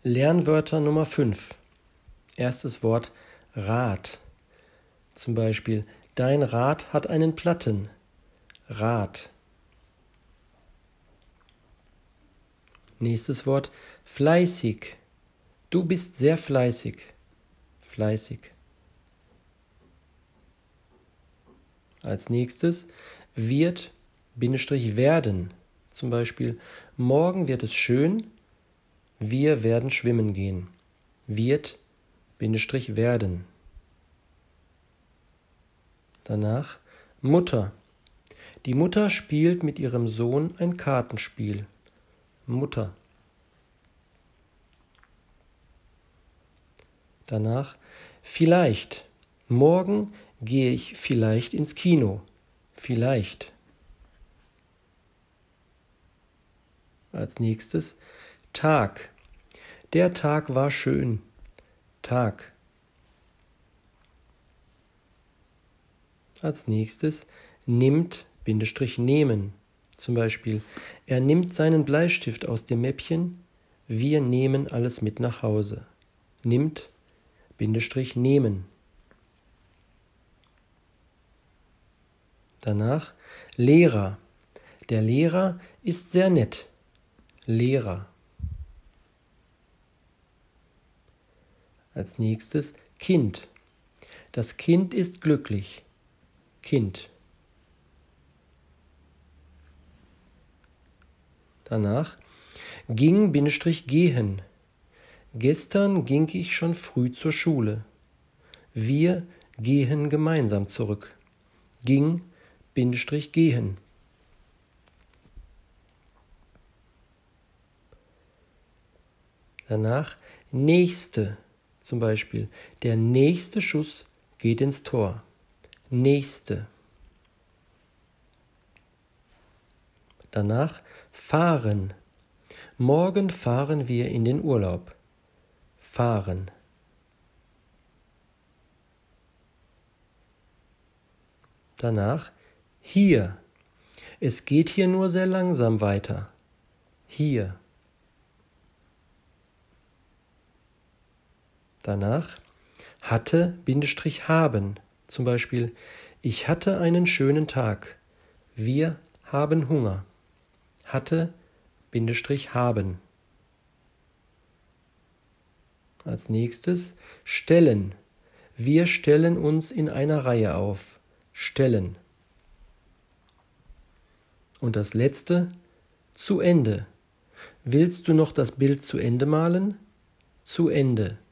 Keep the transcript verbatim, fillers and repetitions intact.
Lernwörter Nummer fünf. Erstes Wort Rad. Zum Beispiel, dein Rad hat einen Platten. Rad. Nächstes Wort fleißig. Du bist sehr fleißig. Fleißig. Als nächstes wird, Bindestrich werden. Zum Beispiel, morgen wird es schön, wir werden schwimmen gehen. Wird, Bindestrich werden. Danach Mutter. Die Mutter spielt mit ihrem Sohn ein Kartenspiel. Mutter. Danach vielleicht. Morgen gehe ich vielleicht ins Kino. Vielleicht. Als nächstes Tag. Der Tag war schön. Tag. Als nächstes nimmt, Bindestrich nehmen. Zum Beispiel, er nimmt seinen Bleistift aus dem Mäppchen. Wir nehmen alles mit nach Hause. Nimmt, Bindestrich nehmen. Danach Lehrer. Der Lehrer ist sehr nett. Lehrer. Als nächstes Kind. Das Kind ist glücklich. Kind. Danach ging, Bindestrich gehen. Gestern ging ich schon früh zur Schule. Wir gehen gemeinsam zurück. Ging, Bindestrich gehen. Danach nächste. Zum Beispiel, der nächste Schuss geht ins Tor. Nächste. Danach fahren. Morgen fahren wir in den Urlaub. Fahren. Danach hier. Es geht hier nur sehr langsam weiter. Hier. Danach hatte, Bindestrich haben. Zum Beispiel, ich hatte einen schönen Tag. Wir haben Hunger. Hatte, Bindestrich haben. Als nächstes stellen. Wir stellen uns in einer Reihe auf. Stellen. Und das letzte, zu Ende. Willst du noch das Bild zu Ende malen? Zu Ende.